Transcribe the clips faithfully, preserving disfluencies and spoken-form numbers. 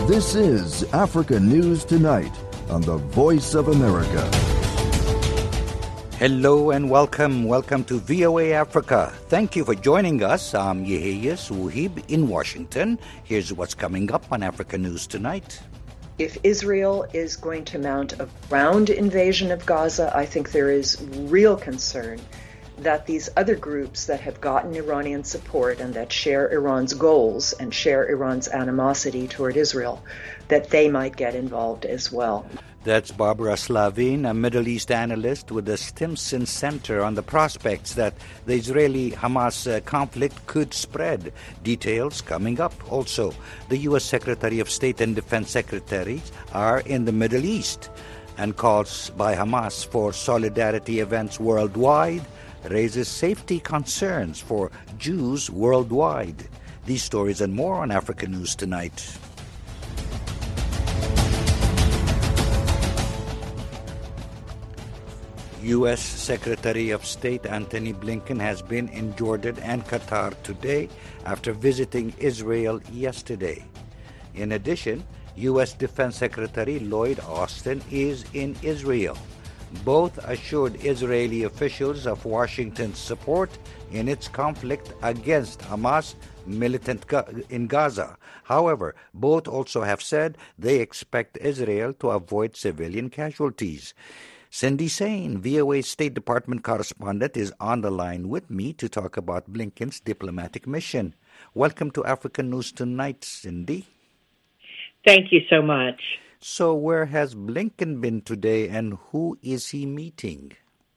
This is Africa News Tonight on the Voice of America. Hello and welcome. Welcome to V O A Africa. Thank you for joining us. I'm Yeheyes Wuhib in Washington. Here's what's coming up on Africa News Tonight. If Israel is going to mount a ground invasion of Gaza, I think there is real concern that these other groups that have gotten Iranian support and that share Iran's goals and share Iran's animosity toward Israel, that they might get involved as well. That's Barbara Slavin, a Middle East analyst with the Stimson Center on the prospects that the Israeli-Hamas uh, conflict could spread. Details coming up. Also, the U S Secretary of State and Defense Secretaries are in the Middle East, and calls by Hamas for solidarity events worldwide raises safety concerns for Jews worldwide. These stories and more on Africa News Tonight. U S Secretary of State Antony Blinken has been in Jordan and Qatar today after visiting Israel yesterday. In addition, U S Defense Secretary Lloyd Austin is in Israel. Both assured Israeli officials of Washington's support in its conflict against Hamas militant in Gaza. However, both also have said they expect Israel to avoid civilian casualties. Cindy Sain, V O A State Department correspondent, is on the line with me to talk about Blinken's diplomatic mission. Welcome to African News Tonight, Cindy. Thank you so much. So where has Blinken been today, and who is he meeting?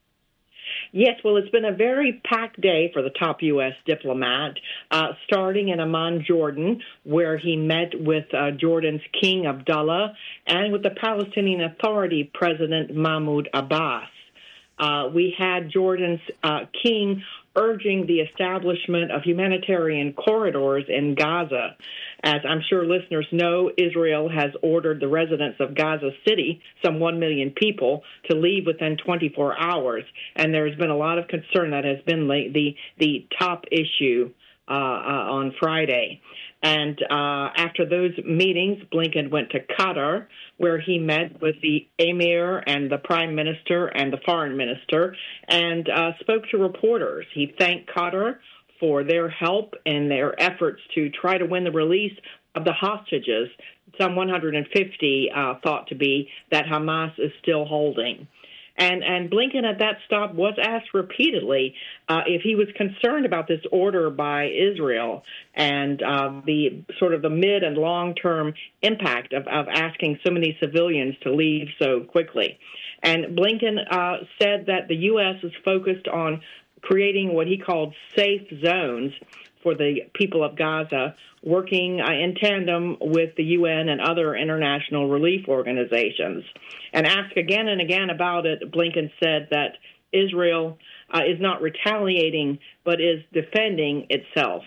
Yes, well, it's been a very packed day for the top U S diplomat, uh, starting in Amman, Jordan, where he met with uh, Jordan's King Abdullah and with the Palestinian Authority President Mahmoud Abbas. Uh, we had Jordan's uh, king urging the establishment of humanitarian corridors in Gaza. As I'm sure listeners know, Israel has ordered the residents of Gaza City, some one million people, to leave within twenty-four hours. And there's been a lot of concern that has been the, the, the top issue uh, uh, on Friday. And uh, after those meetings, Blinken went to Qatar, where he met with the emir and the prime minister and the foreign minister, and uh, spoke to reporters. He thanked Qatar for their help in their efforts to try to win the release of the hostages, some one hundred fifty uh, thought to be, that Hamas is still holding. And, and Blinken at that stop was asked repeatedly uh, if he was concerned about this order by Israel and uh, the sort of the mid and long-term impact of, of asking so many civilians to leave so quickly. And Blinken uh, said that the U S is focused on creating what he called safe zones for the people of Gaza, working uh, in tandem with the U N and other international relief organizations. And asked again and again about it, Blinken said that Israel uh, is not retaliating, but is defending itself.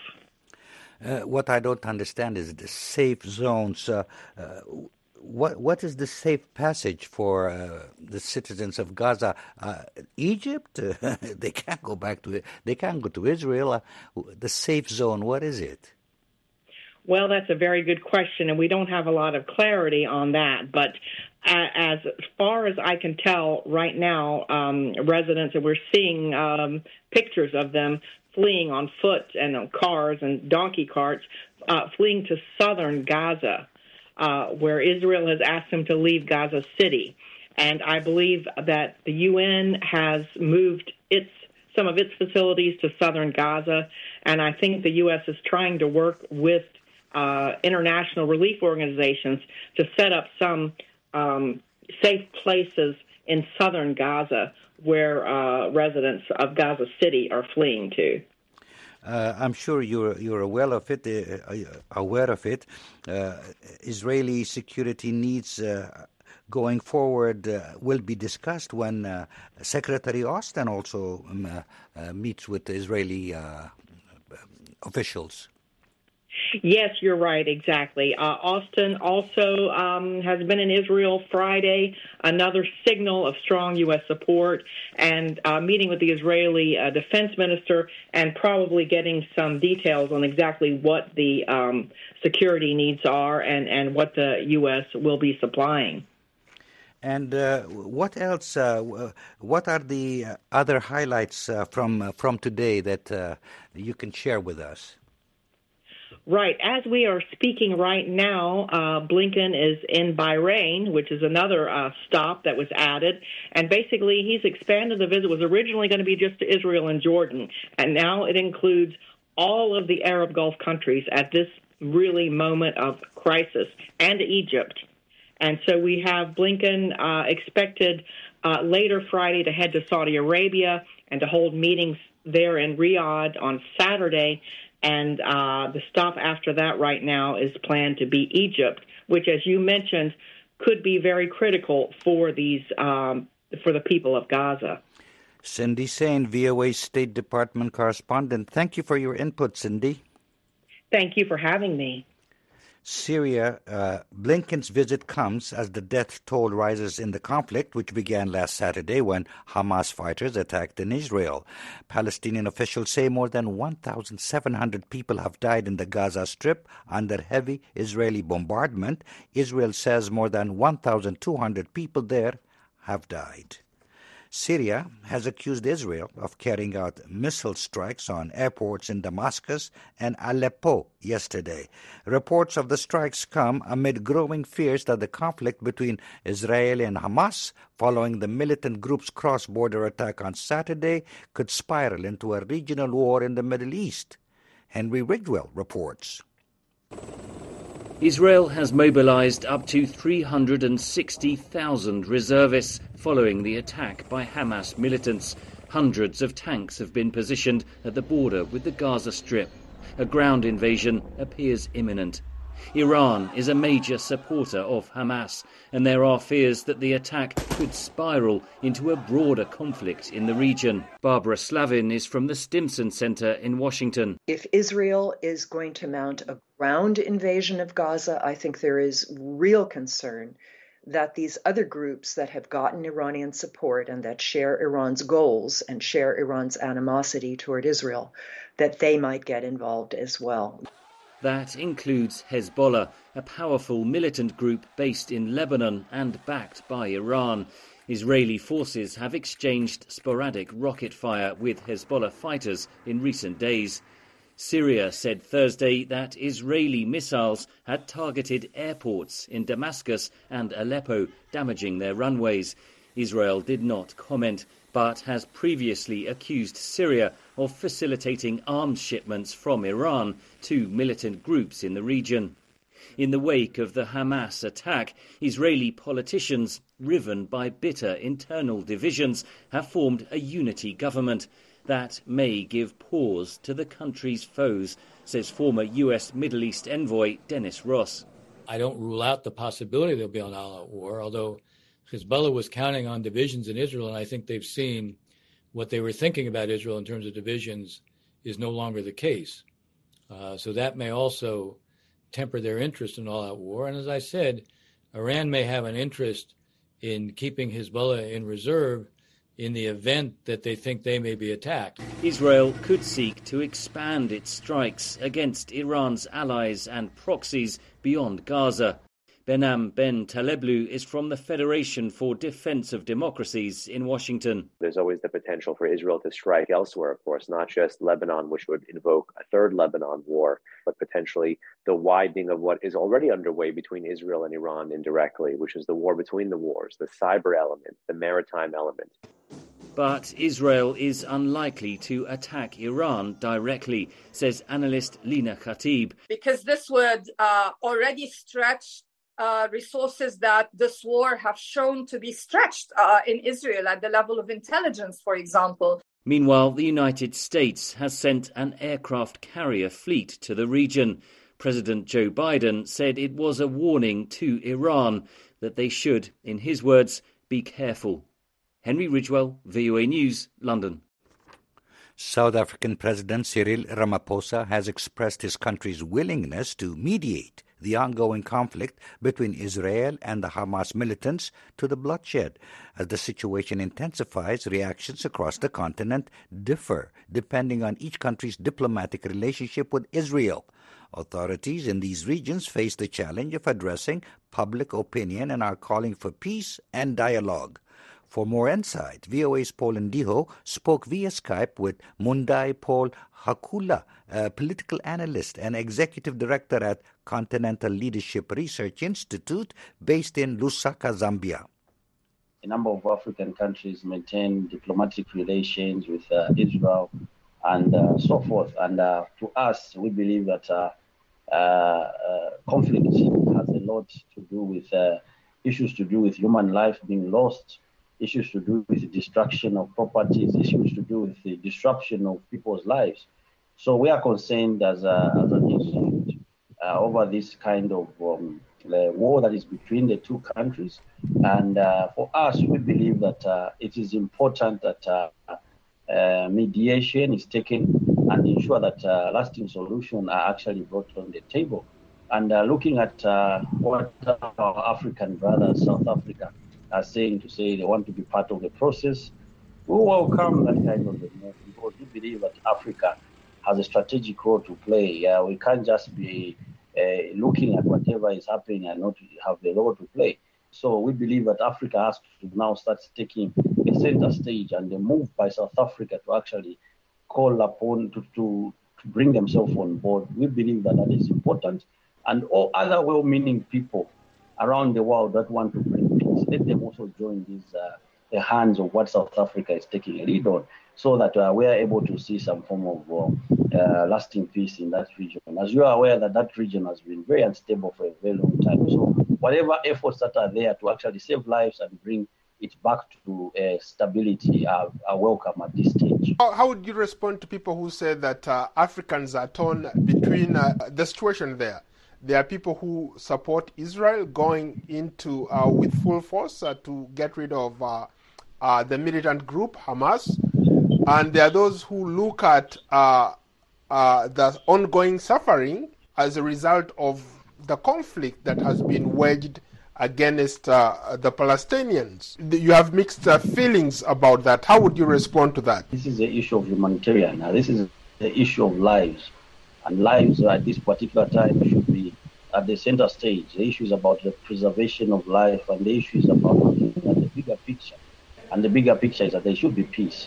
Uh, what I don't understand is the safe zones. Uh, uh, what what is the safe passage for uh, the citizens of Gaza? Uh, Egypt? Uh, they can't go back to it. They can't go to Israel. Uh, the safe zone, what is it? Well, that's a very good question, and we don't have a lot of clarity on that. But uh, as far as I can tell right now, um, residents, and we're seeing um, pictures of them fleeing on foot and on cars and donkey carts, uh, fleeing to southern Gaza, uh, where Israel has asked them to leave Gaza City. And I believe that the U N has moved its some of its facilities to southern Gaza, and I think the U S is trying to work with Uh, international relief organizations to set up some um, safe places in southern Gaza where uh, residents of Gaza City are fleeing to. Uh, I'm sure you're you're aware of it. Uh, aware of it. Uh, Israeli security needs uh, going forward uh, will be discussed when uh, Secretary Austin also um, uh, uh, meets with Israeli uh, officials. Yes, you're right, exactly. Uh, Austin also um, has been in Israel Friday, another signal of strong U S support, and uh, meeting with the Israeli uh, defense minister and probably getting some details on exactly what the um, security needs are and, and what the U S will be supplying. And uh, what else, uh, what are the other highlights uh, from, uh, from today that uh, you can share with us? Right. As we are speaking right now, uh, Blinken is in Bahrain, which is another uh, stop that was added. And basically, he's expanded the visit. It was originally going to be just to Israel and Jordan. And now it includes all of the Arab Gulf countries at this really moment of crisis, and Egypt. And so we have Blinken uh, expected uh, later Friday to head to Saudi Arabia and to hold meetings there in Riyadh on Saturday. And uh, the stop after that right now is planned to be Egypt, which, as you mentioned, could be very critical for these um, for the people of Gaza. Cindy Sain, V O A State Department correspondent. Thank you for your input, Cindy. Thank you for having me. Syria, uh, Blinken's visit comes as the death toll rises in the conflict, which began last Saturday when Hamas fighters attacked in Israel. Palestinian officials say more than one thousand seven hundred people have died in the Gaza Strip under heavy Israeli bombardment. Israel says more than one thousand two hundred people there have died. Syria has accused Israel of carrying out missile strikes on airports in Damascus and Aleppo yesterday. Reports of the strikes come amid growing fears that the conflict between Israel and Hamas, following the militant group's cross-border attack on Saturday, could spiral into a regional war in the Middle East. Henry Ridgwell reports. Israel has mobilized up to three hundred sixty thousand reservists following the attack by Hamas militants. Hundreds of tanks have been positioned at the border with the Gaza Strip. A ground invasion appears imminent. Iran is a major supporter of Hamas, and there are fears that the attack could spiral into a broader conflict in the region. Barbara Slavin is from the Stimson Center in Washington. If Israel is going to mount a ground invasion of Gaza, I think there is real concern that these other groups that have gotten Iranian support and that share Iran's goals and share Iran's animosity toward Israel, that they might get involved as well. That includes Hezbollah, a powerful militant group based in Lebanon and backed by Iran. Israeli forces have exchanged sporadic rocket fire with Hezbollah fighters in recent days. Syria said Thursday that Israeli missiles had targeted airports in Damascus and Aleppo, damaging their runways. Israel did not comment, but has previously accused Syria of facilitating arms shipments from Iran to militant groups in the region. In the wake of the Hamas attack, Israeli politicians, riven by bitter internal divisions, have formed a unity government. That may give pause to the country's foes, says former U S Middle East envoy Dennis Ross. I don't rule out the possibility there'll be an all-out war, although Hezbollah was counting on divisions in Israel, and I think they've seen what they were thinking about Israel in terms of divisions is no longer the case. Uh, so that may also temper their interest in all-out war. And as I said, Iran may have an interest in keeping Hezbollah in reserve in the event that they think they may be attacked. Israel could seek to expand its strikes against Iran's allies and proxies beyond Gaza. Benam Ben Taleblu is from the Federation for Defense of Democracies in Washington. There's always the potential for Israel to strike elsewhere, of course, not just Lebanon, which would invoke a third Lebanon war, but potentially the widening of what is already underway between Israel and Iran indirectly, which is the war between the wars, the cyber element, the maritime element. But Israel is unlikely to attack Iran directly, says analyst Lina Khatib. Because this would uh, already stretch Uh, resources that this war have shown to be stretched uh, in Israel at the level of intelligence, for example. Meanwhile, the United States has sent an aircraft carrier fleet to the region. President Joe Biden said it was a warning to Iran that they should, in his words, be careful. Henry Ridgwell, V O A News, London. South African President Cyril Ramaphosa has expressed his country's willingness to mediate the ongoing conflict between Israel and the Hamas militants to the bloodshed. As the situation intensifies, reactions across the continent differ depending on each country's diplomatic relationship with Israel. Authorities in these regions face the challenge of addressing public opinion and are calling for peace and dialogue. For more insight, V O A's Paul Ndiho spoke via Skype with Mundai Paul Hakula, a political analyst and executive director at Continental Leadership Research Institute based in Lusaka, Zambia. A number of African countries maintain diplomatic relations with uh, Israel and uh, so forth. And uh, to us, we believe that uh, uh, uh, conflict has a lot to do with uh, issues to do with human life being lost, issues to do with the destruction of properties, issues to do with the disruption of people's lives. So we are concerned as, a, as an institute uh, over this kind of um, war that is between the two countries. And uh, for us, we believe that uh, it is important that uh, uh, mediation is taken and ensure that uh, lasting solutions are actually brought on the table. And uh, looking at uh, what our African brothers, South Africa, are saying to say they want to be part of the process, we welcome that kind of a move because we believe that Africa has a strategic role to play. Uh, we can't just be uh, looking at whatever is happening and not have the role to play. So we believe that Africa has to now start taking a center stage, and the move by South Africa to actually call upon to, to, to bring themselves on board, we believe that that is important. And all other well-meaning people around the world that want to bring peace, let them also join these uh, the hands of what South Africa is taking a lead on, so that uh, we are able to see some form of uh, uh, lasting peace in that region. As you are aware that that region has been very unstable for a very long time. So whatever efforts that are there to actually save lives and bring it back to uh, stability are, are welcome at this stage. How, how would you respond to people who say that uh, Africans are torn between uh, the situation there? There are people who support Israel going into uh, with full force uh, to get rid of uh, uh, the militant group Hamas, and there are those who look at uh, uh, the ongoing suffering as a result of the conflict that has been waged against uh, the Palestinians. You have mixed uh, feelings about that. How would you respond to that? This is the issue of humanitarian. Now, this is the issue of lives. And lives at this particular time should be at the center stage. The issue is about the preservation of life, and the issue is about looking at the bigger picture. And the bigger picture is that there should be peace.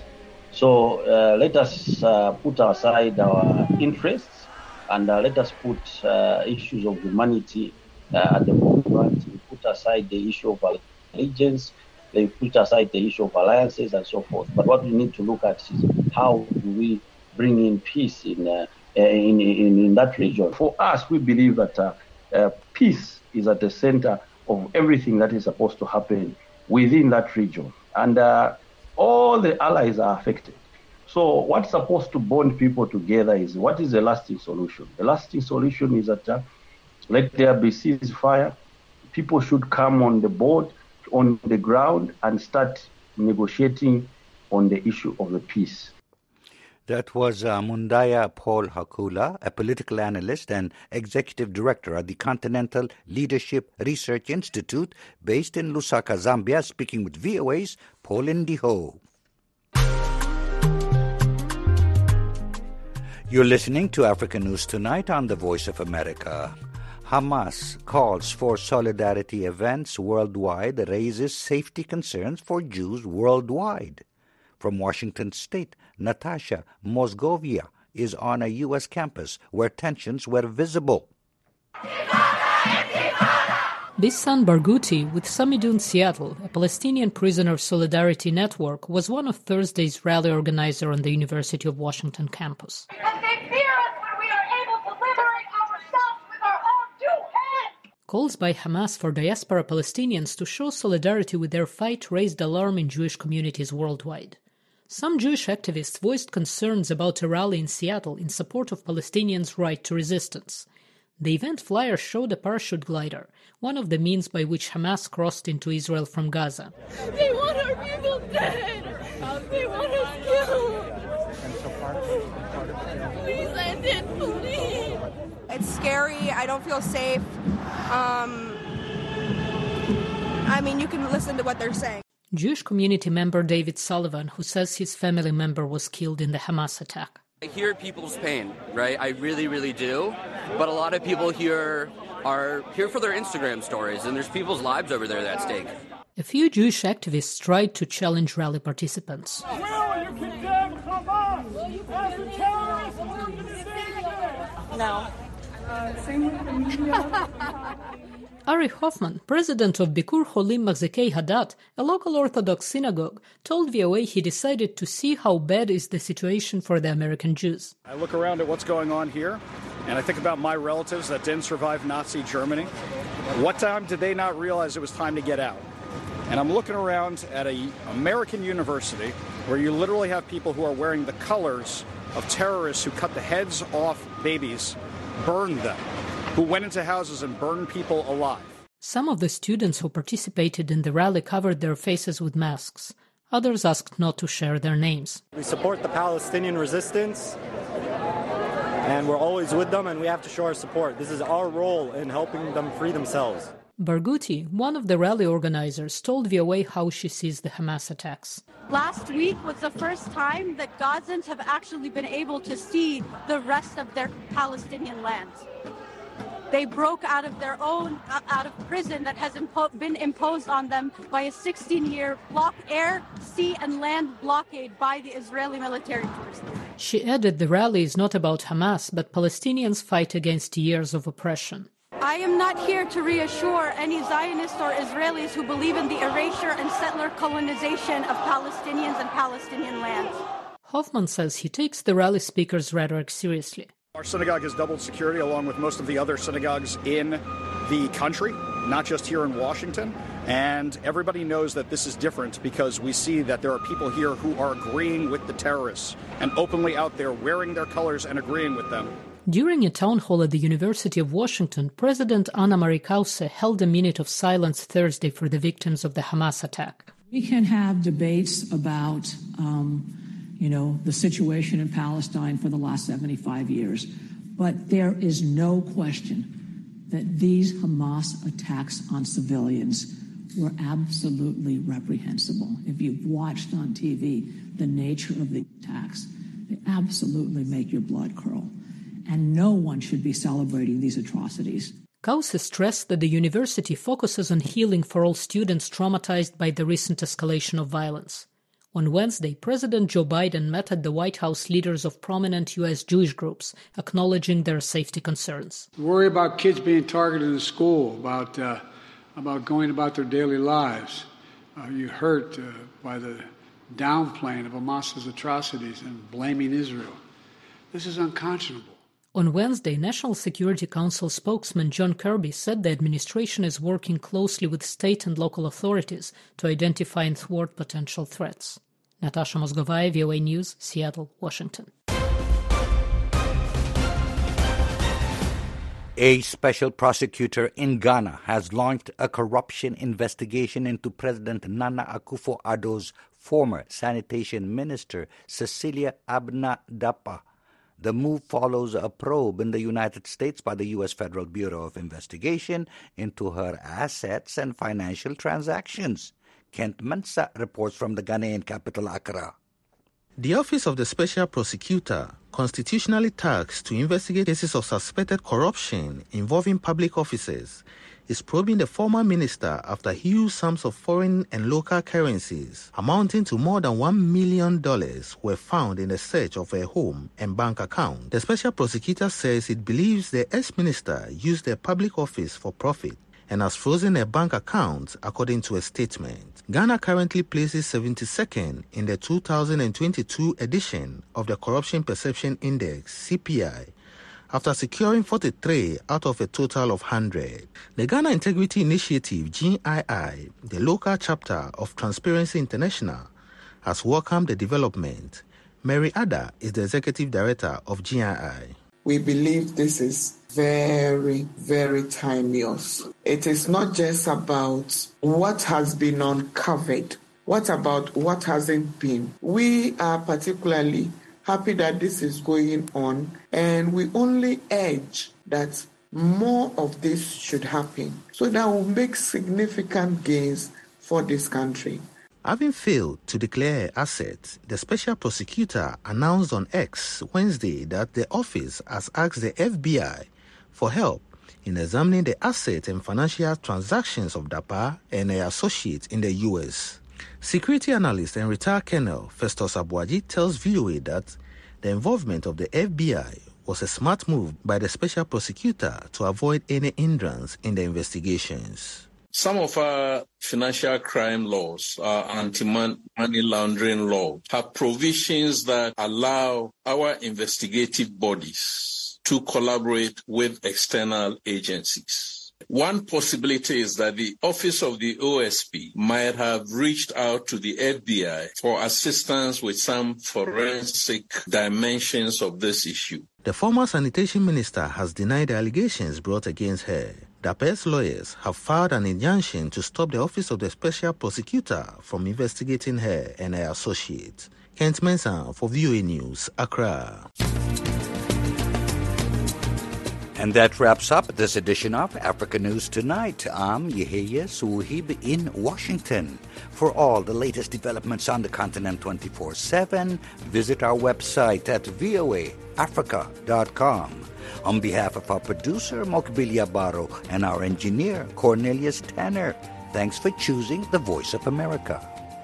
So uh, let us uh, put aside our interests, and uh, let us put uh, issues of humanity uh, at the forefront. We put aside the issue of allegiance, we put aside the issue of alliances and so forth. But what we need to look at is how do we bring in peace in uh, In, in, in that region. For us, we believe that uh, uh, peace is at the center of everything that is supposed to happen within that region. And uh, all the allies are affected. So what's supposed to bond people together is what is the lasting solution? The lasting solution is that uh, let there be ceasefire. People should come on the board, on the ground, and start negotiating on the issue of the peace. That was uh, Mundaya Paul Hakula, a political analyst and executive director at the Continental Leadership Research Institute based in Lusaka, Zambia, speaking with V O A's Paul Ndiho. You're listening to African News Tonight on the Voice of America. Hamas calls for solidarity events worldwide, raises safety concerns for Jews worldwide. From Washington State, Natasha Mosgovia is on a U S campus where tensions were visible. Bissan Barghouti with Samidun Seattle, a Palestinian prisoner solidarity network, was one of Thursday's rally organizer on the University of Washington campus. And they fear us when we are able to liberate ourselves with our own two hands. Calls by Hamas for diaspora Palestinians to show solidarity with their fight raised alarm in Jewish communities worldwide. Some Jewish activists voiced concerns about a rally in Seattle in support of Palestinians' right to resistance. The event flyer showed a parachute glider, one of the means by which Hamas crossed into Israel from Gaza. They want our people dead! They want us killed! And so far It's scary. I don't feel safe. Um, I mean, you can listen to what they're saying. Jewish community member David Sullivan, who says his family member was killed in the Hamas attack. I hear people's pain, right? I really, really do. But a lot of people here are here for their Instagram stories, and there's people's lives over there at stake. A few Jewish activists tried to challenge rally participants. Will you condemn Hamas as a terrorist organization? No. Uh, same with the media. Ari Hoffman, president of Bikur Cholim Machzikei Hadat, a local Orthodox synagogue, told V O A he decided to see how bad is the situation for the American Jews. I look around at what's going on here, and I think about my relatives that didn't survive Nazi Germany. What time did they not realize it was time to get out? And I'm looking around at an American university where you literally have people who are wearing the colors of terrorists who cut the heads off babies, burned them, who went into houses and burned people alive. Some of the students who participated in the rally covered their faces with masks. Others asked not to share their names. We support the Palestinian resistance, and we're always with them, and we have to show our support. This is our role in helping them free themselves. Barghouti, one of the rally organizers, told V O A how she sees the Hamas attacks. Last week was the first time that Gazans have actually been able to see the rest of their Palestinian land. They broke out of their own, uh, out of prison that has impo- been imposed on them by a sixteen-year block air, sea, and land blockade by the Israeli military force. She added the rally is not about Hamas, but Palestinians fight against years of oppression. I am not here to reassure any Zionists or Israelis who believe in the erasure and settler colonization of Palestinians and Palestinian lands. Hoffman says he takes the rally speaker's rhetoric seriously. Our synagogue has doubled security along with most of the other synagogues in the country, not just here in Washington. And everybody knows that this is different because we see that there are people here who are agreeing with the terrorists and openly out there wearing their colors and agreeing with them. During a town hall at the University of Washington, President Anna Marie Kause held a minute of silence Thursday for the victims of the Hamas attack. We can have debates about, um, you know, the situation in Palestine for the last seventy-five years, but there is no question that these Hamas attacks on civilians were absolutely reprehensible. If you've watched on T V the nature of the attacks, they absolutely make your blood curl. And no one should be celebrating these atrocities. Kause stressed that the university focuses on healing for all students traumatized by the recent escalation of violence. On Wednesday, President Joe Biden met at the White House leaders of prominent U S Jewish groups, acknowledging their safety concerns. Worry about kids being targeted in school, about uh, about going about their daily lives. Uh, you're hurt uh, by the downplaying of Hamas's atrocities and blaming Israel. This is unconscionable. On Wednesday, National Security Council spokesman John Kirby said the administration is working closely with state and local authorities to identify and thwart potential threats. Natasha Mozgovaya, V O A News, Seattle, Washington. A special prosecutor in Ghana has launched a corruption investigation into President Nana Akufo-Addo's former sanitation minister, Cecilia Abna-Dapa. The move follows a probe in the United States by the U S Federal Bureau of Investigation into her assets and financial transactions. Kent Mensa reports from the Ghanaian capital, Accra. The Office of the Special Prosecutor, constitutionally tasked to investigate cases of suspected corruption involving public officers, is probing the former minister after huge sums of foreign and local currencies amounting to more than one million dollars were found in the search of her home and bank account. The special prosecutor says it believes the ex-minister used their public office for profit and has frozen her bank account, according to a statement. Ghana currently places seventy-second in the two thousand twenty-two edition of the Corruption Perception Index, C P I, after securing forty-three out of a total of one hundred. The Ghana Integrity Initiative, G I I, the local chapter of Transparency International, has welcomed the development. Mary Ada is the executive director of G I I. We believe this is very, very timeless. It is not just about what has been uncovered. What about what hasn't been? We are particularly happy that this is going on, and we only urge that more of this should happen so that will make significant gains for this country. Having failed to declare assets, the special prosecutor announced on X Wednesday that the office has asked the F B I for help in examining the assets and financial transactions of Dapaah and her associates in the U S. Security analyst and retired Colonel Festus Abuaji tells V O A that the involvement of the F B I was a smart move by the special prosecutor to avoid any hindrance in the investigations. Some of our financial crime laws, our anti-money laundering law, have provisions that allow our investigative bodies to collaborate with external agencies. One possibility is that the Office of the O S P might have reached out to the F B I for assistance with some forensic dimensions of this issue. The former sanitation minister has denied the allegations brought against her. Dapaah's lawyers have filed an injunction to stop the Office of the Special Prosecutor from investigating her and her associates. Kent Mensah for V O A News, Accra. And that wraps up this edition of Africa News Tonight. I'm Yehia Suhib in Washington. For all the latest developments on the continent twenty-four seven, visit our website at v o a africa dot com. On behalf of our producer, Mokbilia Baro, and our engineer, Cornelius Tanner, thanks for choosing the Voice of America.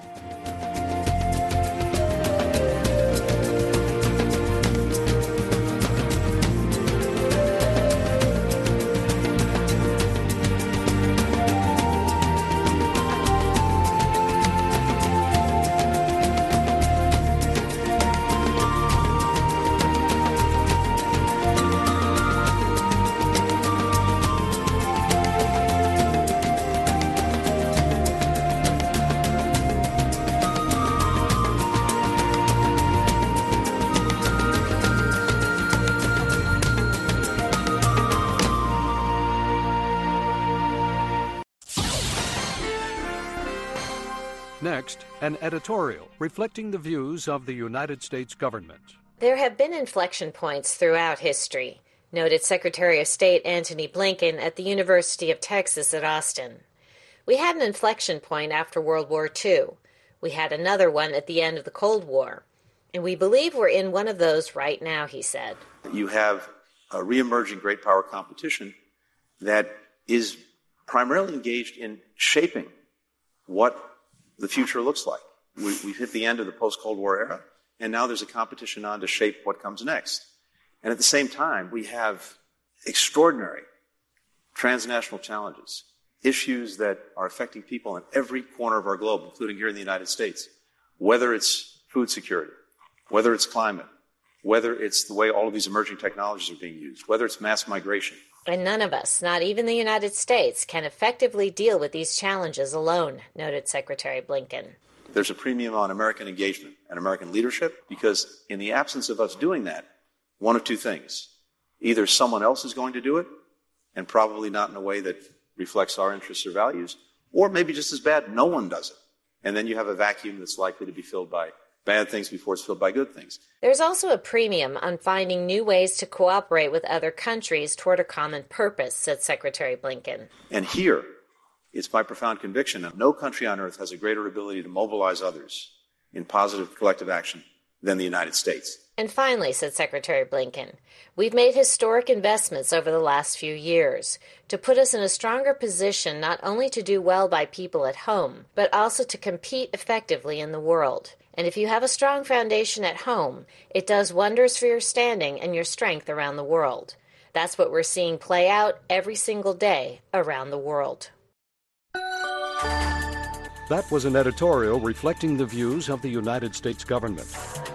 Next, an editorial reflecting the views of the United States government. There have been inflection points throughout history, noted Secretary of State Antony Blinken at the University of Texas at Austin. We had an inflection point after World War Two. We had another one at the end of the Cold War. And we believe we're in one of those right now, he said. You have a reemerging great power competition that is primarily engaged in shaping what the future looks like. We, we've hit the end of the post-Cold War era, and now there's a competition on to shape what comes next. And at the same time, we have extraordinary transnational challenges, issues that are affecting people in every corner of our globe, including here in the United States, whether it's food security, whether it's climate, whether it's the way all of these emerging technologies are being used, whether it's mass migration. And none of us, not even the United States, can effectively deal with these challenges alone, noted Secretary Blinken. There's a premium on American engagement and American leadership because in the absence of us doing that, one of two things. Either someone else is going to do it, and probably not in a way that reflects our interests or values, or maybe just as bad, no one does it. And then you have a vacuum that's likely to be filled by bad things before it's filled by good things. There's also a premium on finding new ways to cooperate with other countries toward a common purpose, said Secretary Blinken. And here, it's my profound conviction that no country on earth has a greater ability to mobilize others in positive collective action than the United States. And finally, said Secretary Blinken, we've made historic investments over the last few years to put us in a stronger position not only to do well by people at home, but also to compete effectively in the world. And if you have a strong foundation at home, it does wonders for your standing and your strength around the world. That's what we're seeing play out every single day around the world. That was an editorial reflecting the views of the United States government.